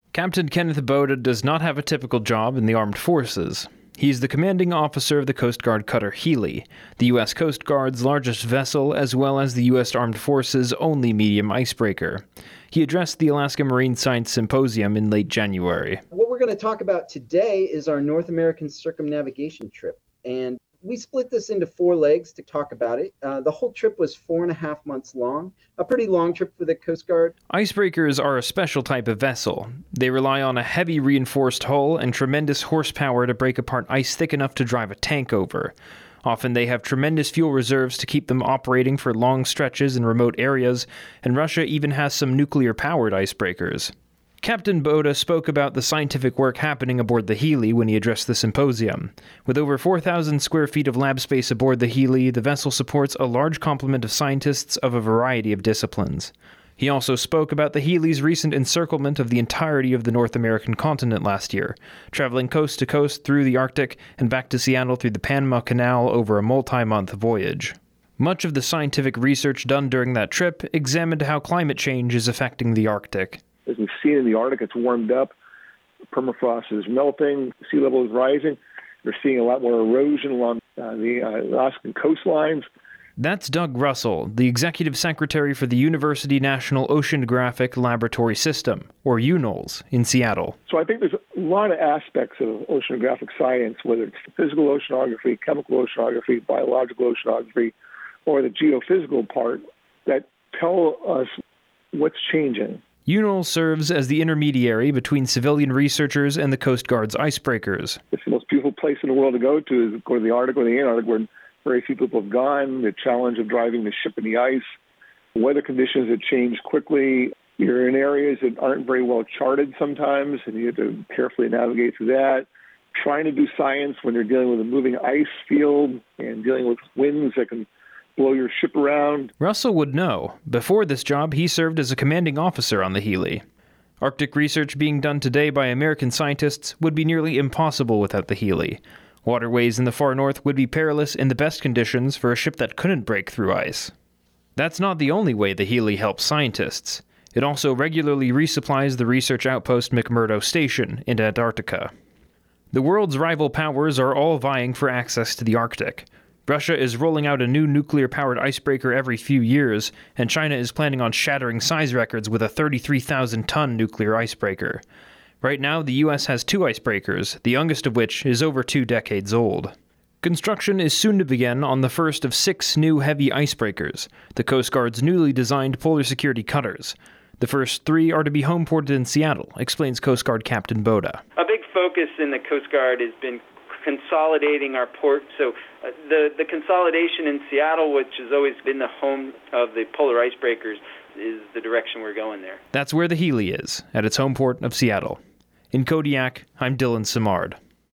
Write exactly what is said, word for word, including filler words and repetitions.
Captain Kenneth Boda does not have a typical job in the armed forces. He's the commanding officer of the Coast Guard cutter Healy, the U S Coast Guard's largest vessel, as well as the U S Armed Forces' only medium icebreaker. He addressed the Alaska Marine Science Symposium in late January. What we're going to talk about today is our North American circumnavigation trip, and we split this into four legs to talk about it. Uh, the whole trip was four and a half months long, a pretty long trip for the Coast Guard. Icebreakers are a special type of vessel. They rely on a heavy reinforced hull and tremendous horsepower to break apart ice thick enough to drive a tank over. Often they have tremendous fuel reserves to keep them operating for long stretches in remote areas, and Russia even has some nuclear-powered icebreakers. Captain Boda spoke about the scientific work happening aboard the Healy when he addressed the symposium. With over four thousand square feet of lab space aboard the Healy, the vessel supports a large complement of scientists of a variety of disciplines. He also spoke about the Healy's recent encirclement of the entirety of the North American continent last year, traveling coast to coast through the Arctic and back to Seattle through the Panama Canal over a multi-month voyage. Much of the scientific research done during that trip examined how climate change is affecting the Arctic. As we've seen in the Arctic, it's warmed up. Permafrost is melting. Sea level is rising. We're seeing a lot more erosion along uh, the uh, Alaskan coastlines. That's Doug Russell, the Executive Secretary for the University National Oceanographic Laboratory System, or U N O L S, in Seattle. So I think there's a lot of aspects of oceanographic science, whether it's physical oceanography, chemical oceanography, biological oceanography, or the geophysical part, that tell us what's changing. U N O L S serves as the intermediary between civilian researchers and the Coast Guard's icebreakers. It's the most beautiful place in the world to go to, is go to the Arctic or the Antarctic, where very few people have gone. The challenge of driving the ship in the ice, weather conditions that change quickly. You're in areas that aren't very well charted sometimes, and you have to carefully navigate through that. Trying to do science when you're dealing with a moving ice field and dealing with winds that can blow your ship around. Russell would know. Before this job, he served as a commanding officer on the Healy. Arctic research being done today by American scientists would be nearly impossible without the Healy. Waterways in the far north would be perilous in the best conditions for a ship that couldn't break through ice. That's not the only way the Healy helps scientists. It also regularly resupplies the research outpost McMurdo Station in Antarctica. The world's rival powers are all vying for access to the Arctic. Russia is rolling out a new nuclear-powered icebreaker every few years, and China is planning on shattering size records with a thirty-three thousand ton nuclear icebreaker. Right now, the U S has two icebreakers, the youngest of which is over two decades old. Construction is soon to begin on the first of six new heavy icebreakers, the Coast Guard's newly designed polar security cutters. The first three are to be homeported in Seattle, explains Coast Guard Captain Boda. A big focus in the Coast Guard has been consolidating our port. So uh, the, the consolidation in Seattle, which has always been the home of the polar icebreakers, is the direction we're going there. That's where the Healy is, at its home port of Seattle. In Kodiak, I'm Dylan Simard.